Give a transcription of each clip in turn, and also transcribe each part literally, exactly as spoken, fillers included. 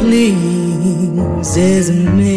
pleases me.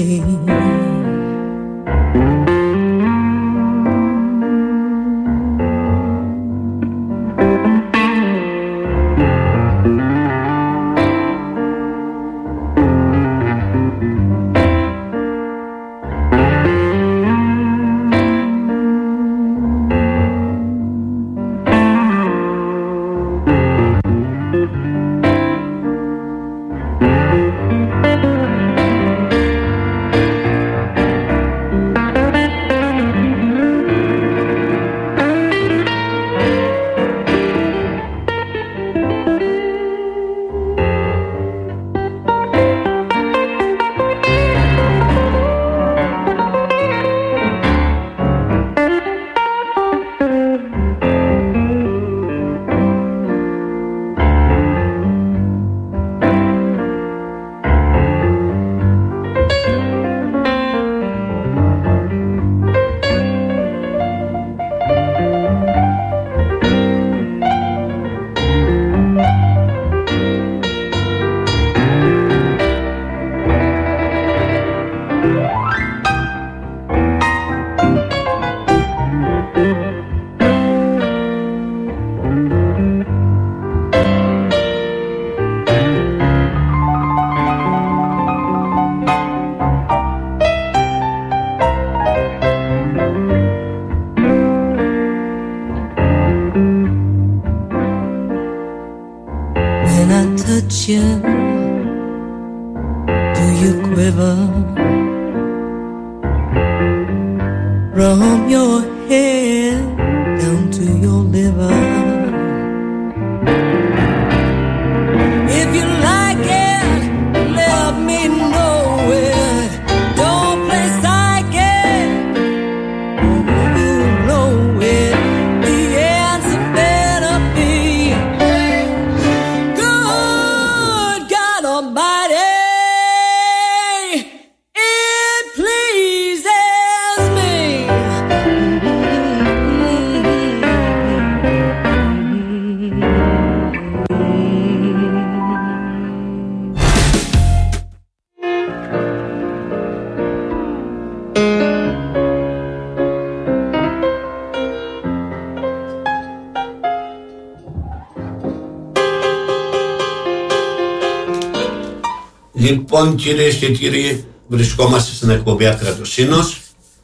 Λοιπόν, κυρίες και κύριοι, βρισκόμαστε στην εκπομπή Ακρατοσύνος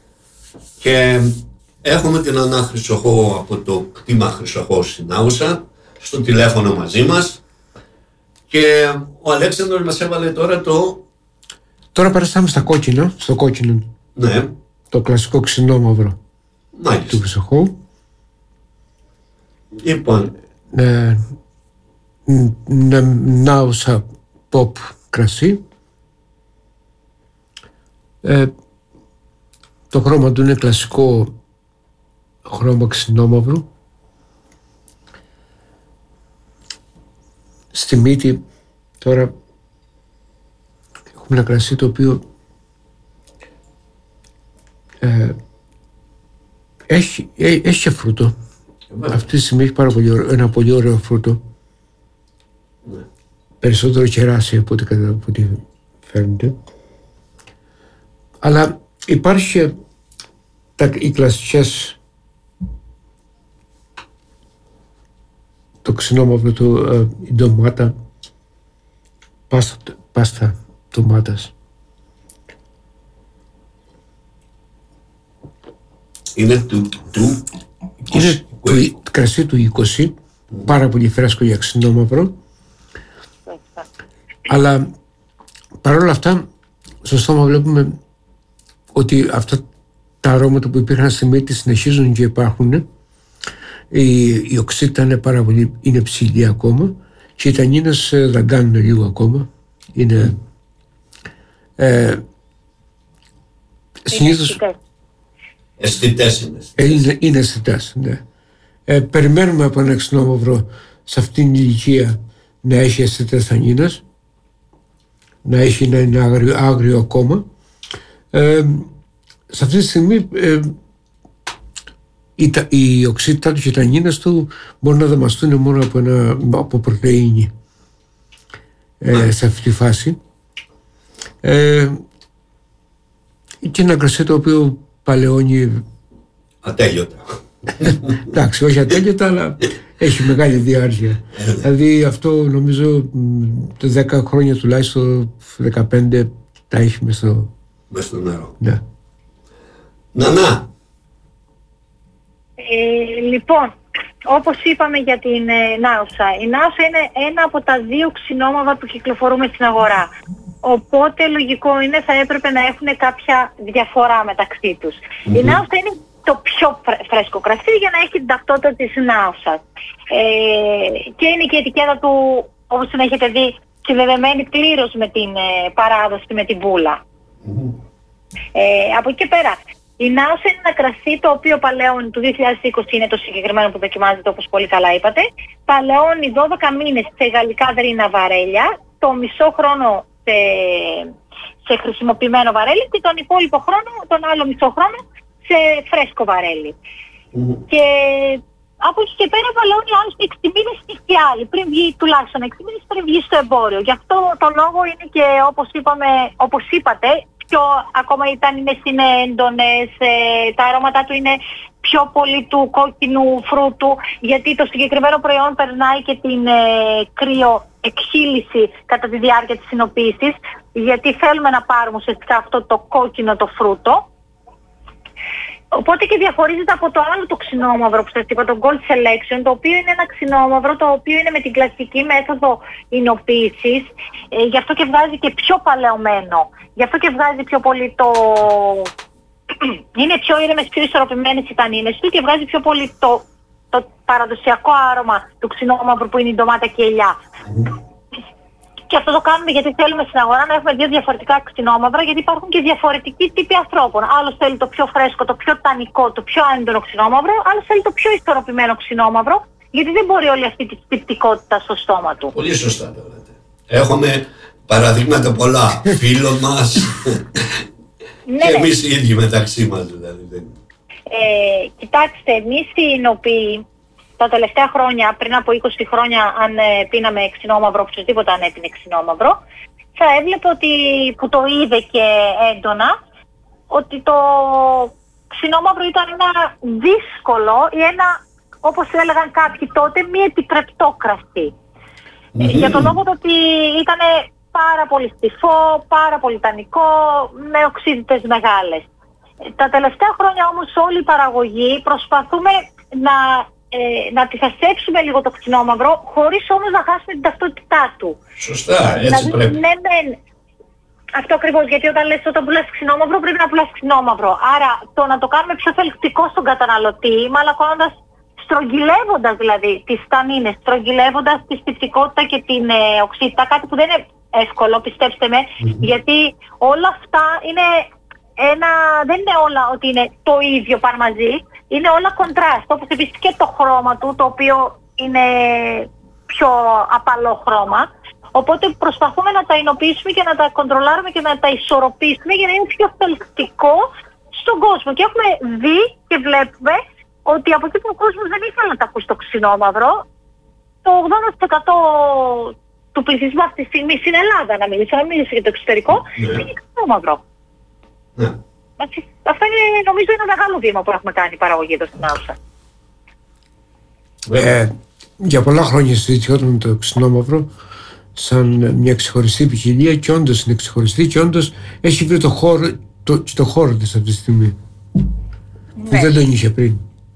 και έχουμε την Ανά Χρυσοχώου από το κτήμα Χρυσοχώου στην Άουσα στο τηλέφωνο μαζί μας και ο Αλέξανδρος μας έβαλε τώρα το... Τώρα περάσαμε στα κόκκινα, στο κόκκινο. Ναι. Το κλασικό ξινόμαυρο. Μάλιστα. Του Χρυσοχώου. Λοιπόν. Ε, Νάουσα pop κρασί. Ε, το χρώμα του είναι κλασικό χρώμα ξινόμαυρου. Στη μύτη τώρα έχουμε ένα κρασί το οποίο ε, έχει, ε, έχει και φρούτο. Yeah. Αυτή τη στιγμή έχει πάρα πολύ ωραίο, ένα πολύ ωραίο φρούτο. Yeah. Περισσότερο κεράσι από ό,τι, από ό,τι φαίνεται. Αλλά υπάρχει τα, οι κλασικές, το ξινόμαυρο του, ε, η ντομάτα, πάστα, πάστα ντομάτας. Είναι του, του, είναι του κρασί του είκοσι, mm. πάρα πολύ φρέσκο για ξινόμαυρο. Αλλά παρόλα αυτά, στο στόμα βλέπουμε ότι αυτά τα αρώματα που υπήρχαν στη μύτη συνεχίζουν και υπάρχουν. Η, η οξύτα είναι πάρα πολύ, είναι ψηλή ακόμα και οι τανίνες δαγκάνουν λίγο ακόμα. Είναι, ε, συνήθως, αισθητές είναι. Ε, είναι, είναι αισθητές, ναι. Ε, περιμένουμε από ένα ξινόμαυρο σε αυτήν την ηλικία να έχει αισθητές τανίνες, να έχει να είναι άγριο, άγριο ακόμα. Ε, σε αυτή τη στιγμή ε, η, η οξύτητα του και οι τανίνες του μπορούν να δαμαστούν μόνο από, ένα, από πρωτεΐνη ε, σε αυτή τη φάση. Ε, και ένα κρασί το οποίο παλαιώνει ατέλειωτα. Εντάξει, όχι ατέλειωτα, αλλά έχει μεγάλη διάρκεια. Δηλαδή αυτό νομίζω το δέκα χρόνια τουλάχιστον, δεκαπέντε τα έχει μες στο, μες στο νερό. Ναι. Νανά. Ε, λοιπόν, όπως είπαμε για την ε, Νάουσα, η Νάουσα είναι ένα από τα δύο ξινόμαυρα που κυκλοφορούμε στην αγορά. Οπότε λογικό είναι θα έπρεπε να έχουν κάποια διαφορά μεταξύ τους. Mm-hmm. Η Νάουσα είναι το πιο φρέσκο κρασί για να έχει την ταυτότητα της Νάουσας. Ε, και είναι και η ετικέτα του, όπως την έχετε δει, συνδεδεμένη πλήρως με την ε, παράδοση, με την βούλα. Mm-hmm. Ε, από εκεί και πέρα, η Νάουσα είναι ένα κρασί το οποίο παλαιώνει, του δύο χιλιάδες είκοσι είναι το συγκεκριμένο που δοκιμάζεται, όπως πολύ καλά είπατε. Παλαιώνει δώδεκα μήνες σε γαλλικά δρύνα βαρέλια, το μισό χρόνο σε, σε χρησιμοποιημένο βαρέλι και τον υπόλοιπο χρόνο, τον άλλο μισό χρόνο, σε φρέσκο βαρέλι. Mm-hmm. Και από εκεί και πέρα παλαιώνει άλλωστε έξι μήνες στη άλλη, πριν βγει, τουλάχιστον έξι μήνες πριν βγει στο εμπόριο. Γι' αυτό το λόγο είναι και όπως είπαμε, όπως είπατε, πιο, ακόμα ήταν είναι συνέντονες, ε, τα αρώματά του είναι πιο πολύ του κόκκινου φρούτου, γιατί το συγκεκριμένο προϊόν περνάει και την ε, κρυοεκχύλιση κατά τη διάρκεια της συνοποίησης, γιατί θέλουμε να πάρουμε ουσιαστικά αυτό το κόκκινο το φρούτο. Οπότε και διαχωρίζεται από το άλλο το ξινόμαυρο που σας είπα, το Gold Selection, το οποίο είναι ένα ξινόμαυρο το οποίο είναι με την κλασική μέθοδο υνοποίησης, ε, γι' αυτό και βγάζει και πιο παλαιωμένο, γι' αυτό και βγάζει πιο πολύ το... είναι πιο ήρεμες, πιο ισορροπημένες οι τανίνες του και βγάζει πιο πολύ το, το παραδοσιακό άρωμα του ξινόμαυρου που είναι η ντομάτα και η ελιά. Και αυτό το κάνουμε γιατί θέλουμε στην αγορά να έχουμε δύο διαφορετικά ξινόμαυρα, γιατί υπάρχουν και διαφορετικοί τύποι ανθρώπων. Άλλος θέλει το πιο φρέσκο, το πιο τανικό, το πιο έντονο ξινόμαυρο, άλλος θέλει το πιο ισορροπημένο ξινόμαυρο, γιατί δεν μπορεί όλη αυτή τη τυπικότητα στο στόμα του. Πολύ σωστά το λέτε. Έχουμε παραδείγματα πολλά φίλων μας ναι, και εμείς οι ίδιοι μεταξύ μας δηλαδή. Ε, κοιτάξτε, εμείς οι εινοποιοί, τα τελευταία χρόνια, πριν από είκοσι χρόνια, αν ε, πίναμε ξινόμαυρο, οποιοδήποτε αν έπινε ξινόμαυρο, θα έβλεπε ότι, που το είδε και έντονα, ότι το ξινόμαυρο ήταν ένα δύσκολο ή ένα, όπως έλεγαν κάποιοι τότε, μη επιτρεπτό κρασί. Mm-hmm. Ε, για τον λόγο ότι ήταν πάρα πολύ στιφό, πάρα πολύ τανικό, με οξύδιτες μεγάλες. Ε, τα τελευταία χρόνια όμως όλη η παραγωγή προσπαθούμε να Ε, να αντιθασέψουμε λίγο το ξινόμαυρο, χωρίς όμως να χάσουμε την ταυτότητά του. Σωστά, έτσι δηλαδή, πρέπει. Ναι, ναι, αυτό ακριβώς, γιατί όταν λες όταν πουλάς ξινόμαυρο πρέπει να πουλάς ξινόμαυρο. Άρα το να το κάνουμε πιο θελκτικό στον καταναλωτή, μαλακώνοντας, στρογγυλεύοντας δηλαδή τις τανίνες, στρογγυλεύοντας τη στιφτικότητα και την ε, οξύτητα, κάτι που δεν είναι εύκολο, πιστέψτε με, mm-hmm. γιατί όλα αυτά είναι ένα, δεν είναι όλα ότι είναι το ίδιο πάνω μαζί. Είναι όλα κοντράστ, όπως επίσης και το χρώμα του, το οποίο είναι πιο απαλό χρώμα. Οπότε προσπαθούμε να τα εινοποιήσουμε και να τα κοντρολάρουμε και να τα ισορροπήσουμε για να είναι πιο θελκτικό στον κόσμο. Και έχουμε δει και βλέπουμε ότι από εκεί που ο κόσμος δεν ήθελε να τα ακούσει το ξινόμαυρο, το ογδόντα τοις εκατό του πληθυσμού αυτή τη στιγμή στην Ελλάδα, να μιλήσω, να μιλήσω για το εξωτερικό, yeah. είναι ξινόμαυρο. Yeah. Αυτό είναι, νομίζω, είναι ένα μεγάλο βήμα που έχουμε κάνει η παραγωγή εδώ στην Νάουσα. Ε, για πολλά χρόνια συζητιόταν το ξινόμαυρο σαν μια ξεχωριστή ποικιλία και όντως είναι ξεχωριστή και όντως έχει βρει το χώρο, το, το χώρο της αυτή τη στιγμή. Ναι. Που δεν τον είχε πριν.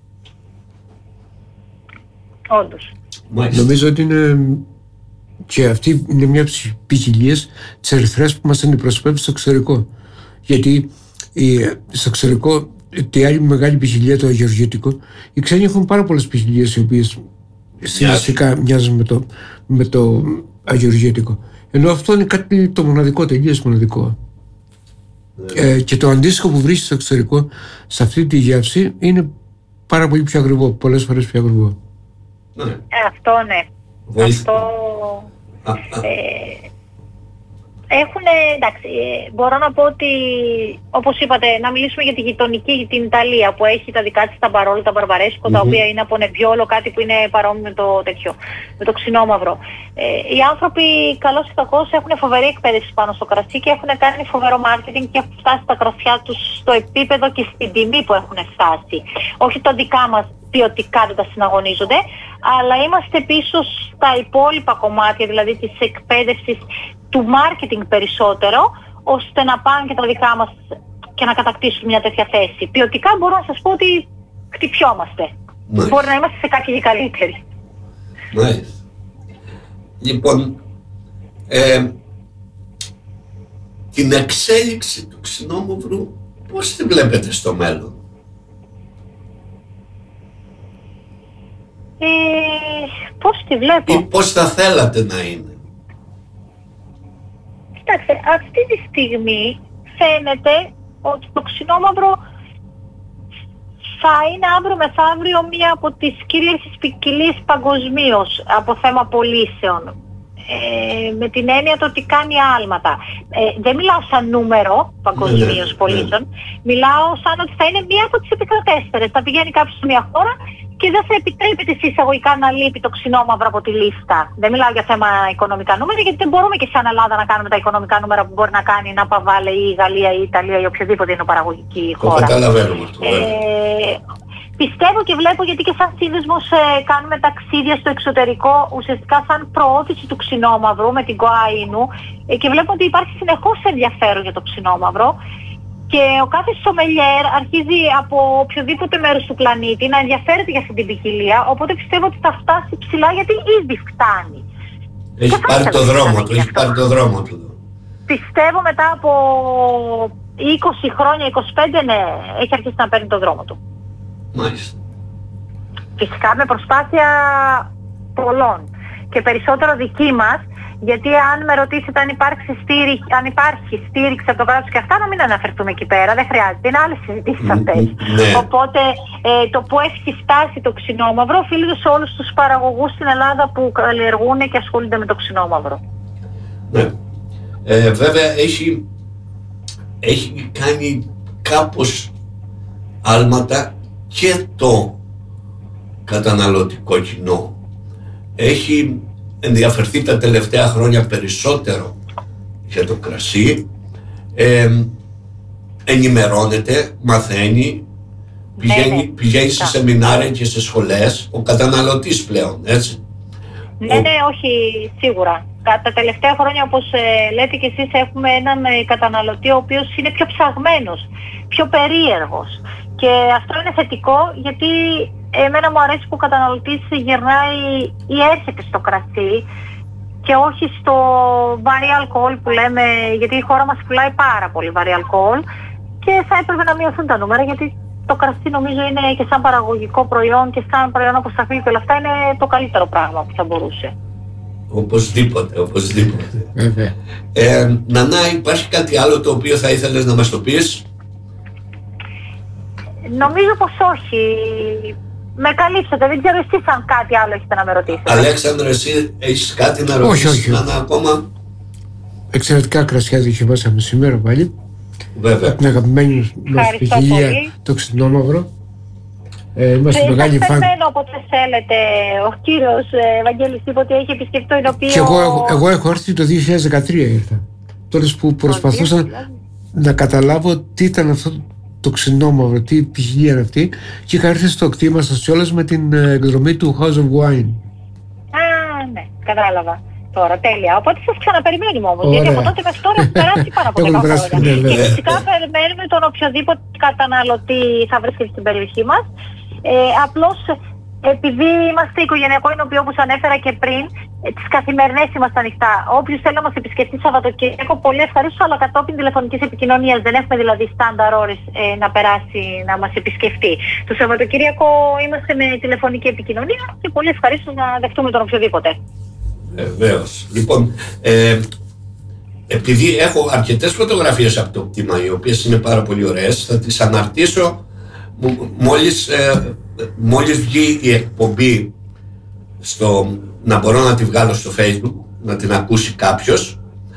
Όντως. Νομίζω ότι είναι και αυτή είναι μια από τις ποικιλίες της ερυθράς που μας αντιπροσωπεύει στο εξωτερικό. Γιατί στο εξωτερικό, τη άλλη μεγάλη ποικιλία, το αγιοργητικό, οι ξένοι έχουν πάρα πολλές ποικιλίες οι οποίες συναστικά μοιάζουν με το, με το αγιοργητικό. Ενώ αυτό είναι κάτι το μοναδικό, τελείως μοναδικό. Yeah. Ε, και το αντίστοιχο που βρίσκει στο εξωτερικό, σε αυτή τη γεύση, είναι πάρα πολύ πιο ακριβό, πολλές φορές πιο ακριβό. Yeah. Ε, αυτό ναι. Βοήθεια. Αυτό... Ε, Έχουν, εντάξει, μπορώ να πω ότι, όπως είπατε, να μιλήσουμε για τη γειτονική, την Ιταλία, που έχει τα δικά της τα Μπαρόλο, τα Μπαρμπαρέσκο, mm-hmm. τα οποία είναι από Νεμπιόλο, κάτι που είναι παρόμοιο με το τέτοιο, με το ξινόμαυρο. Ε, οι άνθρωποι, καλώς ή κακώς, έχουν φοβερή εκπαίδευση πάνω στο κρασί και έχουν κάνει φοβερό marketing και έχουν φτάσει τα κρασιά τους στο επίπεδο και στην τιμή που έχουν φτάσει. Όχι τα δικά μας ποιοτικά δεν τα συναγωνίζονται, αλλά είμαστε πίσω στα υπόλοιπα κομμάτια, δηλαδή της εκπαίδευσης, του marketing περισσότερο, ώστε να πάνε και τα δικά μας και να κατακτήσουν μια τέτοια θέση. Ποιοτικά μπορώ να σας πω ότι χτυπιόμαστε. Μάλιστα. Μπορεί να είμαστε σε κάποιοι καλύτεροι. Μάλιστα. Λοιπόν, ε, την εξέλιξη του ξινόμαυρου πώς τη βλέπετε στο μέλλον? Ε, πώς τη βλέπω? Ή πώς θα θέλατε να είναι? Κοιτάξτε, αυτή τη στιγμή φαίνεται ότι το ξινόμαυρο θα είναι αύριο μεθαύριο μία από τις κυρίαρχες ποικιλίες παγκοσμίως από θέμα πωλήσεων. Ε, με την έννοια το ότι κάνει άλματα. Ε, δεν μιλάω σαν νούμερο παγκοσμίως ναι, πωλήσεων, ναι. Μιλάω σαν ότι θα είναι μία από τις επικρατέστερες. Θα πηγαίνει κάποιος σε μία χώρα και δεν θα επιτρέπεται σε εισαγωγικά να λείπει το ξινόμαυρο από τη λίστα. Δεν μιλάω για θέμα οικονομικά νούμερα, γιατί δεν μπορούμε και σαν Ελλάδα να κάνουμε τα οικονομικά νούμερα που μπορεί να κάνει να Παβάλε ή η Γαλλία ή η Ιταλία ή οποιοδήποτε είναι παραγωγική χώρα. Το καταλαβαίνουμε αυτό. Ε, πιστεύω και βλέπω, γιατί και σαν σύνδεσμος ε, κάνουμε ταξίδια στο εξωτερικό, ουσιαστικά σαν προώθηση του ξινόμαυρου με την ΚΟΑΙΝΟΥ, ε, και βλέπω ότι υπάρχει συνεχώς ενδιαφέρον για το ξινόμαυρο. Και ο κάθε σομελιέρ αρχίζει από οποιοδήποτε μέρος του πλανήτη να ενδιαφέρεται για αυτή την ποικιλία, οπότε πιστεύω ότι θα φτάσει ψηλά, γιατί ήδη φτάνει. Έχει πάρει το δρόμο του, έχει πάρει το δρόμο του. Πιστεύω μετά από είκοσι χρόνια, είκοσι πέντε, ναι, έχει αρχίσει να παίρνει το δρόμο του. Μάλιστα. Φυσικά με προσπάθεια πολλών και περισσότερο δική μας. Γιατί αν με ρωτήσετε αν υπάρχει στήριξη, αν υπάρχει στήριξη από το κράτος και αυτά, να μην αναφερθούμε εκεί πέρα, δεν χρειάζεται, είναι άλλες συζητήσεις αυτές. Ναι. Οπότε ε, το που έχει φτάσει το ξινόμαυρο οφείλεται σε όλους τους παραγωγούς στην Ελλάδα που καλλιεργούν και ασχολούνται με το ξινόμαυρο. Ναι. Ε, βέβαια έχει, έχει κάνει κάπως άλματα και το καταναλωτικό κοινό. Έχει ενδιαφερθεί τα τελευταία χρόνια περισσότερο για το κρασί, ε, ενημερώνεται, μαθαίνει, πηγαίνει, ναι, πηγαίνει σε σεμινάρια και σε σχολές, ο καταναλωτής πλέον, έτσι. Ναι, ο... ναι, όχι, σίγουρα. Τα τελευταία χρόνια, όπως ε, λέτε και εσείς, έχουμε έναν ε, καταναλωτή ο οποίος είναι πιο ψαγμένος, πιο περίεργος. Και αυτό είναι θετικό, γιατί εμένα μου αρέσει που ο καταναλωτής γυρνάει ή έρχεται στο κρασί και όχι στο βαρύ αλκοόλ που λέμε, γιατί η χώρα μας πουλάει πάρα πολύ βαρύ αλκοόλ και θα έπρεπε να μειωθούν τα νούμερα, γιατί το κρασί νομίζω είναι και σαν παραγωγικό προϊόν και σαν προϊόν αποσταφή και όλα αυτά είναι το καλύτερο πράγμα που θα μπορούσε. Οπωσδήποτε, οπωσδήποτε. ε, Νανά, υπάρχει κάτι άλλο το οποίο θα ήθελες να μας το πεις? Νομίζω πως όχι. Με καλύψατε, δεν ξέρω εσείς αν κάτι άλλο έχετε να με ρωτήσετε. Αλέξανδρο, εσύ έχεις κάτι να ρωτήσεις? Όχι, όχι. Να, ακόμα. Εξαιρετικά κρασιά δοκιμάσαμε σήμερα πάλι. Βέβαια. Από την αγαπημένη μας ποικιλία, το ξινόμαυρο. Ε, είμαστε μεγάλοι φαν. Περιμένω όποτε θέλετε. Ο κύριος Βαγγέλης είπε ότι έχει επισκεφτεί το Ινωπείο. Και εγώ, εγώ έχω έρθει το δύο χιλιάδες δεκατρία ήρθα. Τότε που προσπαθούσα να καταλάβω τι ήταν αυτό το ξινόμαυρο, τι ποικιλία είναι αυτή, και είχα έρθει στο κτήμα σας κιόλας με την εκδρομή του House of Wine. Α, ναι, κατάλαβα. Τώρα, τέλεια. Οπότε σας ξαναπεριμένουμε όμως, γιατί από τότε μέχρι τώρα έχει περάσει πάνω από δέκα χρόνια. Και φυσικά περιμένουμε τον οποιοδήποτε καταναλωτή θα βρίσκεται στην περιοχή μας. Ε, απλώς, επειδή είμαστε οικογενειακό Ινωπείο, όπως ανέφερα και πριν, τις καθημερινές είμαστε ανοιχτά. Όποιος θέλει να μας επισκεφτεί Σαββατοκύριακο, πολύ ευχαρίστως, αλλά κατόπιν τηλεφωνικής επικοινωνίας. Δεν έχουμε δηλαδή στάνταρ ώρες ε, να περάσει να μας επισκεφτεί. Το Σαββατοκύριακο είμαστε με τηλεφωνική επικοινωνία και πολύ ευχαρίστως να δεχτούμε τον οποιοδήποτε. Βεβαίως. Λοιπόν, ε, επειδή έχω αρκετές φωτογραφίες από το κτήμα, οι οποίες είναι πάρα πολύ ωραίες, θα τις αναρτήσω μόλις, ε, μόλις βγει η εκπομπή, στο, να μπορώ να τη βγάλω στο Facebook, να την ακούσει κάποιος.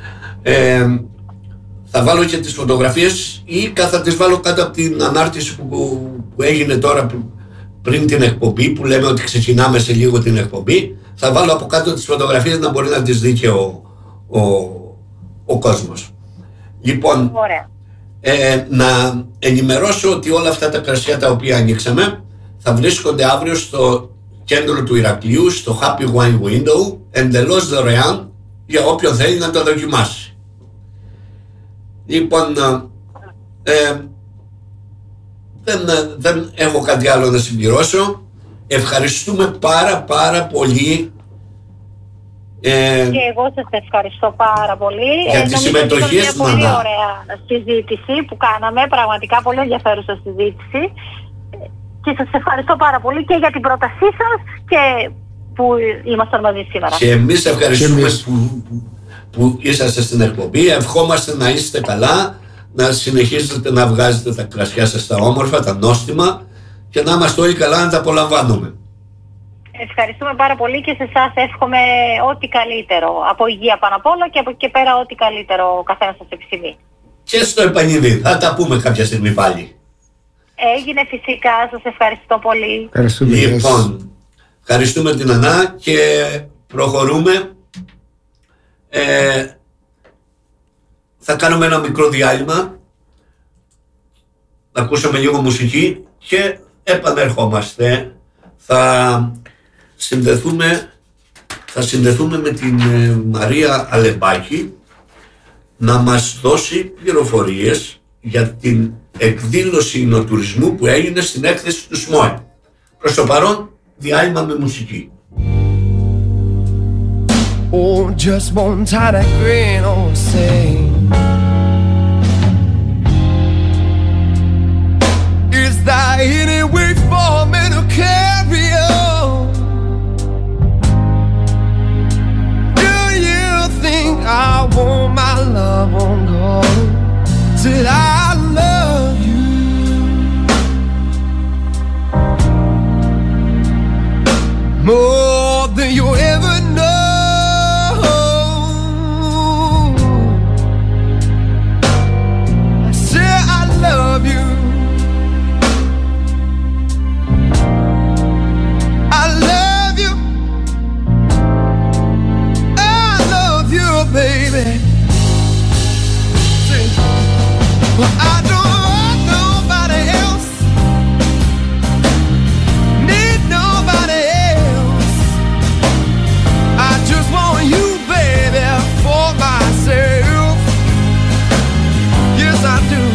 Ε, θα βάλω και τις φωτογραφίες ή θα τις βάλω κάτω από την ανάρτηση που, που έγινε τώρα πριν την εκπομπή, που λέμε ότι ξεκινάμε σε λίγο την εκπομπή. Θα βάλω από κάτω τις φωτογραφίες να μπορεί να τις δει και ο, ο, ο κόσμος. Λοιπόν, ε, να ενημερώσω ότι όλα αυτά τα κρασιά τα οποία ανοίξαμε θα βρίσκονται αύριο στο κέντρο του Ηρακλείου, στο Happy Wine Window, εντελώς δωρεάν για όποιον θέλει να το δοκιμάσει. Λοιπόν, ε, δεν, δεν έχω κάτι άλλο να συμπληρώσω. Ευχαριστούμε πάρα πάρα πολύ. Ε, και εγώ σας ευχαριστώ πάρα πολύ για τη συμμετοχή στην πολύ ωραία συζήτηση που κάναμε, πραγματικά πολύ ενδιαφέρουσα συζήτηση, και σας ευχαριστώ πάρα πολύ και για την πρότασή σας και που ήμασταν μαζί σήμερα. Και εμείς ευχαριστούμε και εμείς. Που, που είσαστε στην εκπομπή. Ευχόμαστε να είστε καλά, να συνεχίζετε να βγάζετε τα κρασιά σας τα όμορφα, τα νόστιμα, και να είμαστε όλοι καλά να τα απολαμβάνουμε. Ευχαριστούμε πάρα πολύ και σε εσάς εύχομαι ό,τι καλύτερο. Από υγεία πάνω απ' όλα και από εκεί και πέρα ό,τι καλύτερο ο καθένας σας επιθυμεί. Και στο επανειδή. Θα τα πούμε κάποια στιγμή πάλι. Έγινε φυσικά. Σας ευχαριστώ πολύ. Ευχαριστούμε. Λοιπόν, ευχαριστούμε την Ανά και προχωρούμε. Ε, θα κάνουμε ένα μικρό διάλειμμα. Θα ακούσουμε λίγο μουσική και επανερχόμαστε. Θα συνδεθούμε, θα συνδεθούμε με την ε, Μαρία Αλεμπάκη να μας δώσει πληροφορίες για την εκδήλωση υνοτουρισμού που έγινε στην έκθεση του ΣΜΟΕ. Προς το παρόν, διάλειμμα με μουσική. Oh, just one tiny grain of sand. Is there any way for me to carry on? Do you think I want my love on God? Did I love you more than you ever know? I said I love you. I love you. I love you, baby. Well, I don't want nobody else, need nobody else. I just want you, baby, for myself. Yes, I do.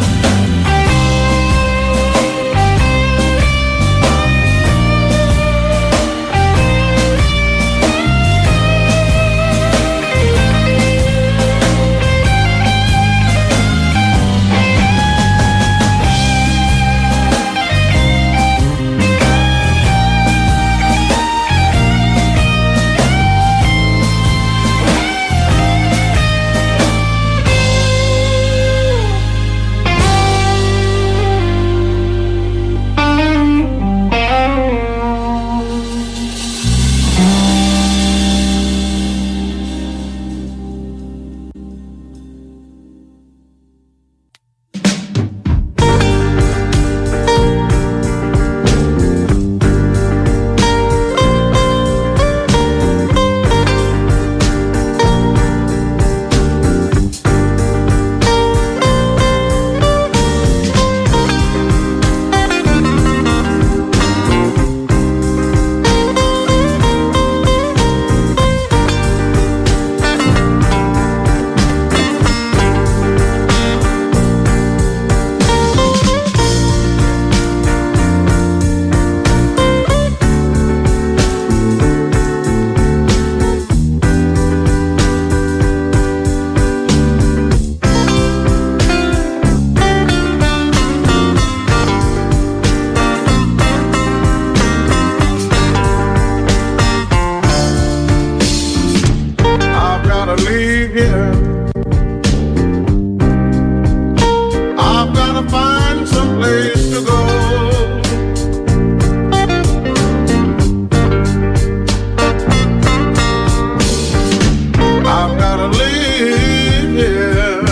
I've gotta leave here.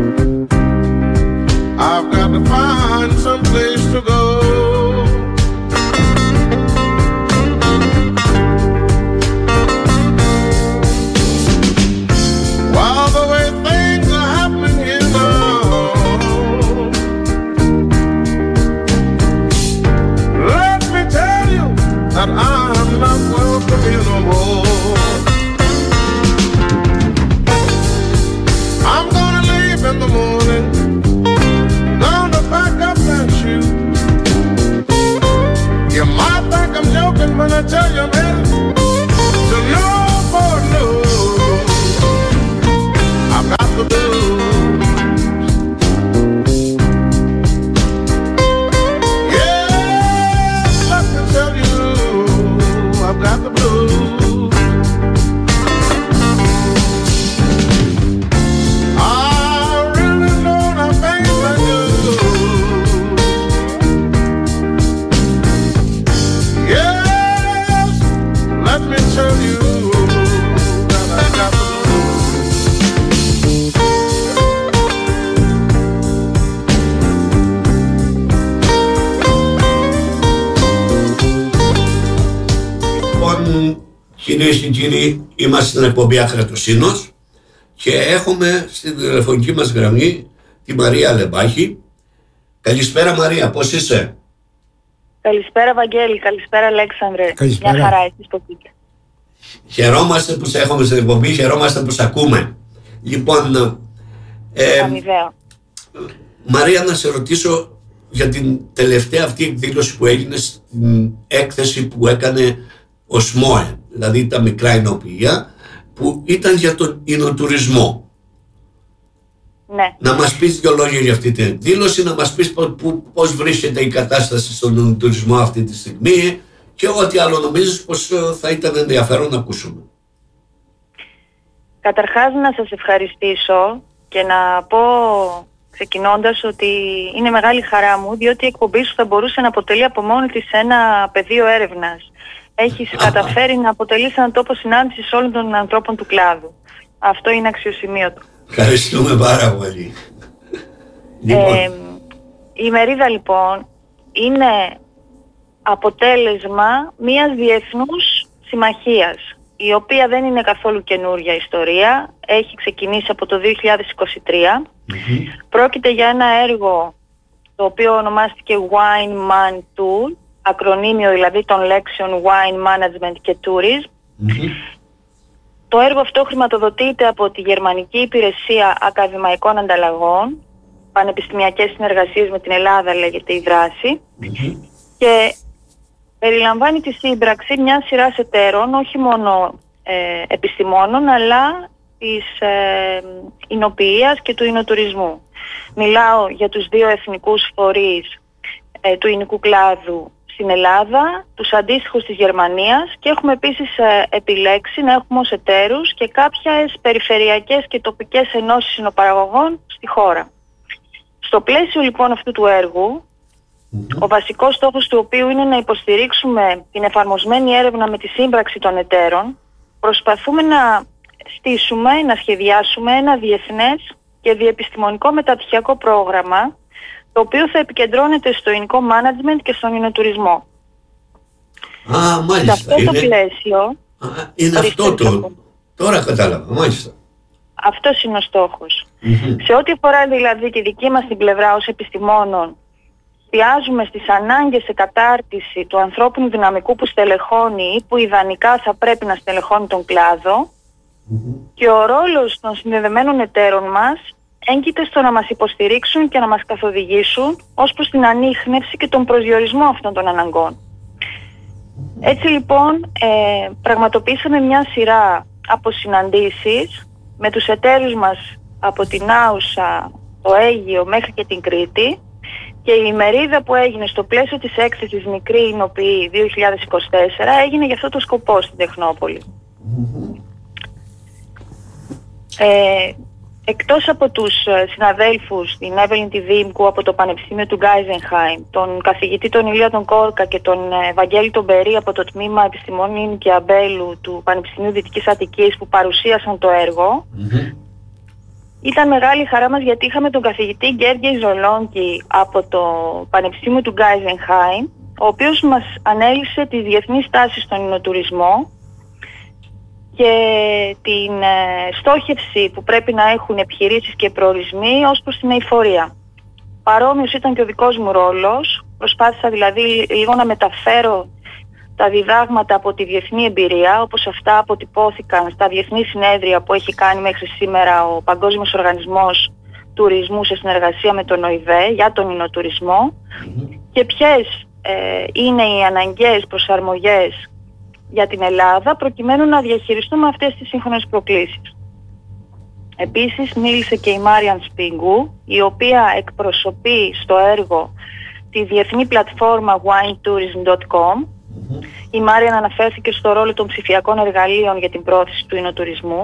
I've got to find some place to go. While the way things are happening here now, let me tell you that I'm not welcome here no more. I'm gonna leave in the morning, gonna pack up that shoe. You might think I'm joking when I tell you, man, to no for no, I've got the blues. Yes, let me tell you, I've got the blues. Κυρίες και κύριοι, είμαστε στην εκπομπή Άκρατος Σύνος και έχουμε στην τηλεφωνική μας γραμμή τη Μαρία Λεμπάχη. Καλησπέρα Μαρία, πώς είσαι? Καλησπέρα Βαγγέλη, καλησπέρα Αλέξανδρε. Καλησπέρα. Μια χαρά, εσείς πώς είστε? Χαιρόμαστε που σε έχουμε στην εκπομπή, χαιρόμαστε που σε ακούμε. Λοιπόν, ε, Αμοιβαίο. Μαρία, να σε ρωτήσω για την τελευταία αυτή εκδήλωση που έγινε στην έκθεση που έκανε ο ΣΜΟΕ, δηλαδή τα μικρά εινοποιεία, που ήταν για τον εινοτουρισμό. Ναι. Να μας πεις δύο λόγια για αυτή την εκδήλωση, να μας πεις πώς, πώς βρίσκεται η κατάσταση στον εινοτουρισμό αυτή τη στιγμή και ό,τι άλλο νομίζεις πως θα ήταν ενδιαφέρον να ακούσουμε. Καταρχάς να σας ευχαριστήσω και να πω ξεκινώντας ότι είναι μεγάλη χαρά μου, διότι η εκπομπή σου θα μπορούσε να αποτελεί από μόνη της ένα πεδίο έρευνας. Έχεις καταφέρει να αποτελείς έναν τόπο συνάντησης όλων των ανθρώπων του κλάδου. Αυτό είναι αξιοσημείωτο. Ευχαριστούμε πάρα πολύ. Λοιπόν. Ε, η ημερίδα λοιπόν είναι αποτέλεσμα μιας διεθνούς συμμαχίας, η οποία δεν είναι καθόλου καινούρια ιστορία. Έχει ξεκινήσει από το δύο χιλιάδες είκοσι τρία. Mm-hmm. Πρόκειται για ένα έργο το οποίο ονομάστηκε Wine Man Tour, ακρονίμιο δηλαδή των λέξεων Wine Management και Tourism. Mm-hmm. Το έργο αυτό χρηματοδοτείται από τη Γερμανική Υπηρεσία Ακαδημαϊκών Ανταλλαγών, πανεπιστημιακές συνεργασίες με την Ελλάδα λέγεται η δράση, mm-hmm. και περιλαμβάνει τη σύμπραξη μια σειράς εταίρων, όχι μόνο ε, επιστημόνων, αλλά της ε, εινοποιίας και του εινοτουρισμού. Μιλάω για τους δύο εθνικούς φορείς ε, του εινικού κλάδου στην Ελλάδα, τους αντίστοιχους της Γερμανίας, και έχουμε επίσης ε, επιλέξει να έχουμε ως εταίρους και κάποιες περιφερειακές και τοπικές ενώσεις εινοπαραγωγών στη χώρα. Στο πλαίσιο λοιπόν αυτού του έργου, mm-hmm. ο βασικός στόχος του οποίου είναι να υποστηρίξουμε την εφαρμοσμένη έρευνα με τη σύμπραξη των εταίρων, προσπαθούμε να στήσουμε, να σχεδιάσουμε ένα διεθνές και διεπιστημονικό μεταπτυχιακό πρόγραμμα, το οποίο θα επικεντρώνεται στο εινικό management και στον εινοτουρισμό. Α, μάλιστα. Σε αυτό είναι... το πλαίσιο... Α, είναι αυτό το... Τώρα κατάλαβα, μάλιστα. Αυτός είναι ο στόχος. Mm-hmm. Σε ό,τι αφορά δηλαδή τη δική μας την πλευρά ως επιστημόνων, εστιάζουμε στις ανάγκες σε κατάρτιση του ανθρώπινου δυναμικού που στελεχώνει ή που ιδανικά θα πρέπει να στελεχώνει τον κλάδο, mm-hmm. και ο ρόλος των συνδεδεμένων εταίρων μας έγκυται στο να μας υποστηρίξουν και να μας καθοδηγήσουν ως προς την ανίχνευση και τον προσδιορισμό αυτών των αναγκών. Έτσι λοιπόν ε, πραγματοποιήσαμε μια σειρά από συναντήσεις με τους εταίρους μας από την Άουσα, το Αίγυο μέχρι και την Κρήτη, και η ημερίδα που έγινε στο πλαίσιο της έκθεσης Μικρή Εινοποιή δύο χιλιάδες είκοσι τέσσερα έγινε για αυτό το σκοπό στην Τεχνόπολη. Mm-hmm. Ε, εκτός από τους συναδέλφους, την Εύελιν τη Δήμκου από το Πανεπιστήμιο του Γκάιζενχάιμ, τον καθηγητή τον Ηλία τον Κόρκα και τον Βαγγέλη τον Περί από το Τμήμα Επιστημών και Αμπέλου του Πανεπιστημίου Δυτικής Αττικής που παρουσίασαν το έργο, mm-hmm. Ήταν μεγάλη χαρά μας γιατί είχαμε τον καθηγητή Γκέργεϊ Ζολόνκι από το Πανεπιστήμιο του Γκάιζενχάιμ, ο οποίος μας ανέλυσε τις διεθνείς τάσεις στον υνοτουρισμό και την ε, στόχευση που πρέπει να έχουν επιχειρήσεις και προορισμοί ως προς την αειφορία. Παρόμοιος ήταν και ο δικός μου ρόλος. Προσπάθησα δηλαδή λίγο να μεταφέρω τα διδάγματα από τη διεθνή εμπειρία, όπως αυτά αποτυπώθηκαν στα διεθνή συνέδρια που έχει κάνει μέχρι σήμερα ο Παγκόσμιος Οργανισμός Τουρισμού σε συνεργασία με τον ΟΗΒΕ για τον υνοτουρισμό, και ποιες ε, είναι οι αναγκαίες προσαρμογές για την Ελλάδα προκειμένου να διαχειριστούμε αυτές τις σύγχρονες προκλήσεις. Επίσης μίλησε και η Μάριαν Σπίγκου, η οποία εκπροσωπεί στο έργο τη διεθνή πλατφόρμα wine tourism dot com. Mm-hmm. Η Μάριαν αναφέρθηκε στο ρόλο των ψηφιακών εργαλείων για την πρόθεση του υνοτουρισμού,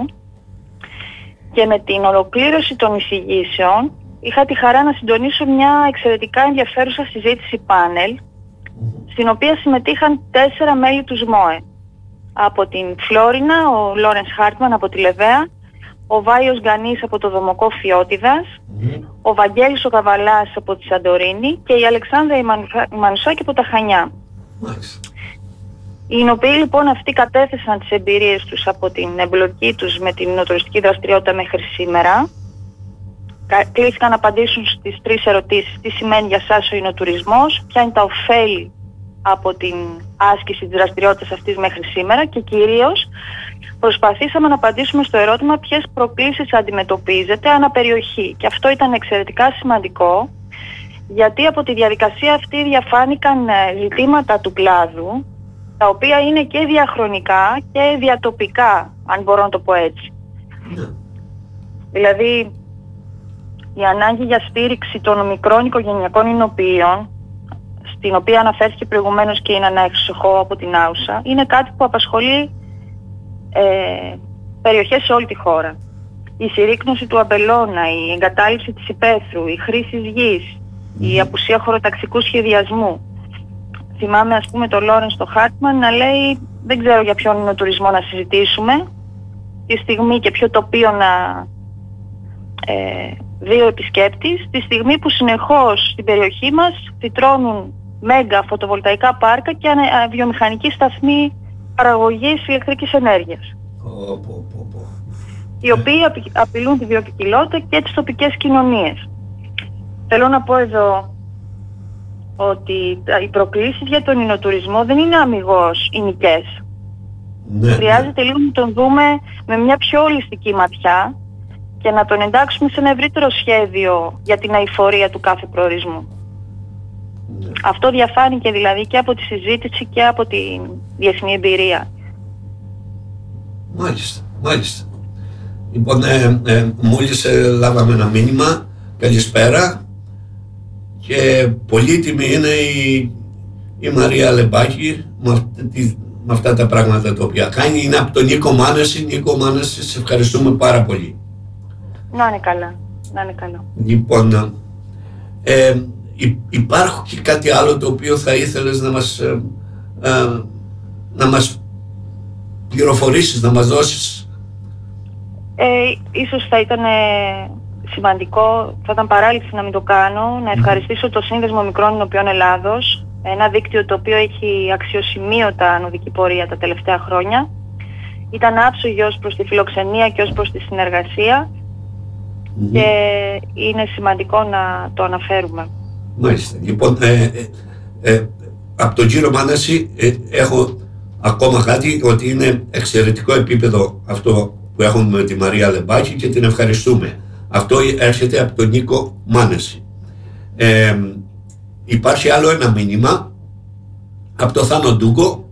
και με την ολοκλήρωση των εισηγήσεων είχα τη χαρά να συντονίσω μια εξαιρετικά ενδιαφέρουσα συζήτηση πάνελ, mm-hmm. στην οποία συμμετείχαν τέσσερα μέλη του ΣΜΟΕ. Από την Φλόρινα, ο Λόρενς Χάρτμαν από τη Λεβαία, ο Βάιος Γκανής από το Δομοκό Φιώτιδας, mm. ο Βαγγέλης ο Καβαλάς από τη Σαντορίνη και η Αλεξάνδρα η Μανουσάκη από τα Χανιά. Nice. Οι υνοποιοί λοιπόν αυτοί κατέθεσαν τις εμπειρίες τους από την εμπλοκή τους με την υνοτουριστική δραστηριότητα μέχρι σήμερα. Κλήθηκαν να απαντήσουν στις τρεις ερωτήσεις: τι σημαίνει για σας ο υνοτουρισμός, ποια είναι τα ωφέλη από την άσκηση της δραστηριότητας αυτής μέχρι σήμερα, και κυρίως προσπαθήσαμε να απαντήσουμε στο ερώτημα ποιες προκλήσεις αντιμετωπίζετε ανά περιοχή. Και αυτό ήταν εξαιρετικά σημαντικό, γιατί από τη διαδικασία αυτή διαφάνηκαν ζητήματα του κλάδου, τα οποία είναι και διαχρονικά και διατοπικά, αν μπορώ να το πω έτσι. Mm. Δηλαδή, η ανάγκη για στήριξη των μικρών οικογενειακών υνοποιείων, στην οποία αναφέρθηκε προηγουμένως και η Νανά Χρυσοχώου από την Άουσα, είναι κάτι που απασχολεί ε, περιοχές σε όλη τη χώρα. Η συρρίκνωση του αμπελώνα, η εγκατάλειψη της υπαίθρου, η χρήση γης, η απουσία χωροταξικού σχεδιασμού. Θυμάμαι ας πούμε τον Λόρενς το Χάρτμαν να λέει δεν ξέρω για ποιον υνοτουρισμό να συζητήσουμε, τη στιγμή και ποιο τοπίο να ε, δει ο επισκέπτης, τη στιγμή που συνεχώς στην περιοχή μας φυτρώνουν μέγα φωτοβολταϊκά πάρκα και ανα, βιομηχανική σταθμή παραγωγής ηλεκτρικής ενέργειας, oh, oh, oh, oh. οι οποίοι απει, απειλούν τη βιοποικιλότητα και τις τοπικές κοινωνίες. Θέλω να πω εδώ ότι οι προκλήσεις για τον υνοτουρισμό δεν είναι αμιγώς ηνικές. Ναι. Χρειάζεται λίγο να τον δούμε με μια πιο ολιστική ματιά και να τον εντάξουμε σε ένα ευρύτερο σχέδιο για την αειφορία του κάθε προορισμού. Ναι. Αυτό διαφάνηκε δηλαδή και από τη συζήτηση και από τη διεθνή εμπειρία. Μάλιστα, μάλιστα. Λοιπόν, ε, ε, μόλις ε, λάβαμε ένα μήνυμα, καλησπέρα, και πολύτιμη είναι η, η Μαρία Λεμπάκη με, αυτή, με αυτά τα πράγματα τα οποία κάνει. Είναι από τον Νίκο Μάνεση. Νίκο Μάνεση, σε ευχαριστούμε πάρα πολύ. Να είναι καλά, να είναι καλά. Λοιπόν, ε, υπάρχει και κάτι άλλο το οποίο θα ήθελες να μας, ε, ε, να μας πληροφορήσεις, να μας δώσεις? Ε, ίσως θα ήταν σημαντικό, θα ήταν παράληψη να μην το κάνω, να ευχαριστήσω το Σύνδεσμο Μικρών Υνοποιών Ελλάδος, ένα δίκτυο το οποίο έχει αξιοσημείωτα ανωδική πορεία τα τελευταία χρόνια. Ήταν άψογη ως προς τη φιλοξενία και ως προς τη συνεργασία mm-hmm. και είναι σημαντικό να το αναφέρουμε. Μάλιστα. Λοιπόν, ε, ε, ε, από τον κύριο Μάνεση ε, έχω ακόμα κάτι, ότι είναι εξαιρετικό επίπεδο αυτό που έχουμε με τη Μαρία Λεμπάκη και την ευχαριστούμε. Αυτό έρχεται από τον Νίκο Μάνεση. Ε, υπάρχει άλλο ένα μήνυμα από τον Θάνο Ντούκο,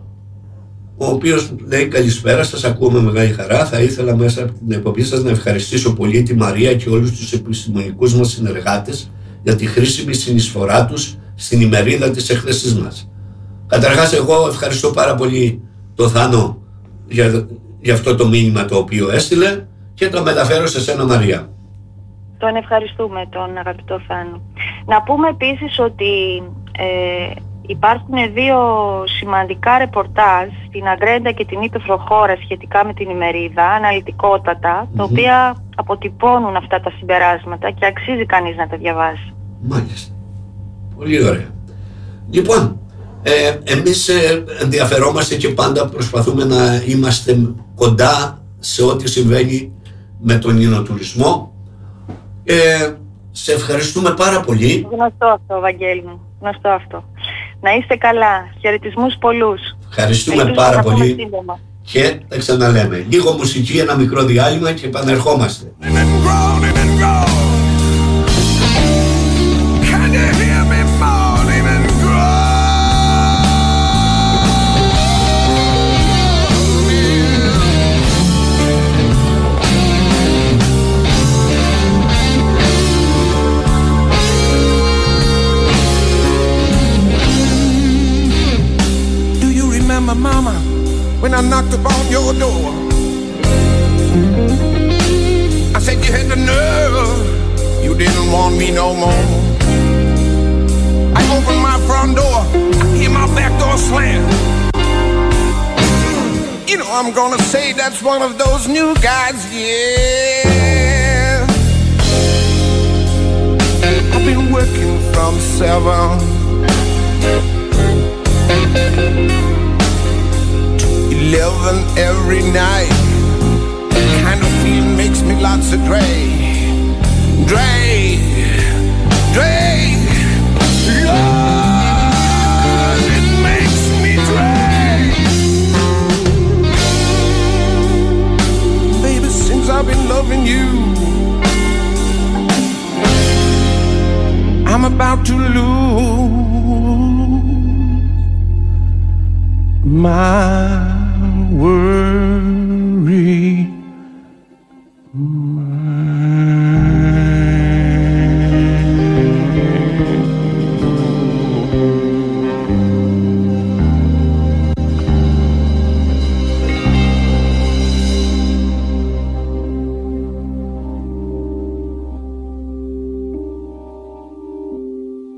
ο οποίος λέει καλησπέρα, σας ακούω με μεγάλη χαρά. Θα ήθελα μέσα από την εκπομπή σας να ευχαριστήσω πολύ τη Μαρία και όλους τους επιστημονικούς μας συνεργάτες για τη χρήσιμη συνεισφορά τους στην ημερίδα της έκθεσής μας. Καταρχάς, εγώ ευχαριστώ πάρα πολύ τον Θάνο για, για αυτό το μήνυμα το οποίο έστειλε και το μεταφέρω σε σένα, Μαρία. Τον ευχαριστούμε τον αγαπητό Θάνο. Να πούμε επίσης ότι ε, υπάρχουν δύο σημαντικά ρεπορτάζ στην Αγκρέντα και την Ύπαιθρο χώρα σχετικά με την ημερίδα, αναλυτικότατα, mm-hmm. τα οποία αποτυπώνουν αυτά τα συμπεράσματα και αξίζει κανείς να τα διαβάσει. Μάλιστα. Πολύ ωραία. Λοιπόν, ε, εμείς ε, ενδιαφερόμαστε και πάντα προσπαθούμε να είμαστε κοντά σε ό,τι συμβαίνει με τον ινοτουρισμό. Ε, σε ευχαριστούμε πάρα πολύ. Γνωστό αυτό, Βαγγέλη μου. Γνωστό αυτό. Να είστε καλά. Χαιρετισμούς πολλούς. Ευχαριστούμε Ελπίζω πάρα πολύ σύντομα. Και τα ξαναλέμε. Λίγο μουσική, ένα μικρό διάλειμμα και επανερχόμαστε. Mama, when I knocked upon your door, I said you had the nerve, you didn't want me no more. I opened my front door, I hear my back door slam. You know I'm gonna say that's one of those new guys, yeah. I've been working from seven eleven every night. Kind of feeling makes me lots of drag, drag, drag. Lord, it makes me drag. Baby, since I've been loving you, I'm about to lose my worry, my